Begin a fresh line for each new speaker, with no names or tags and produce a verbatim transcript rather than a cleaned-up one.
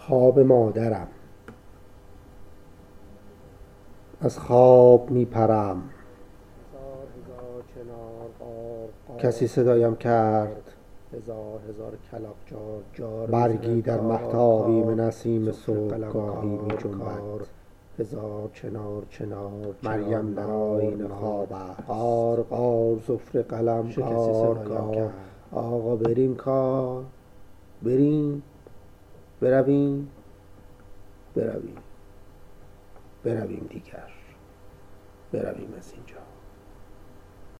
خواب مادرم. از خواب می پرم، کسی صدایم کرد، برگی در مهتابی نسیم صبحگاهی می جنبد. هزار چنار چنار مریم در آیین خواب است. غار غار زفر قلم غار غار. آقا بریم کار، بریم برویم برویم برویم دیگر، برویم از اینجا.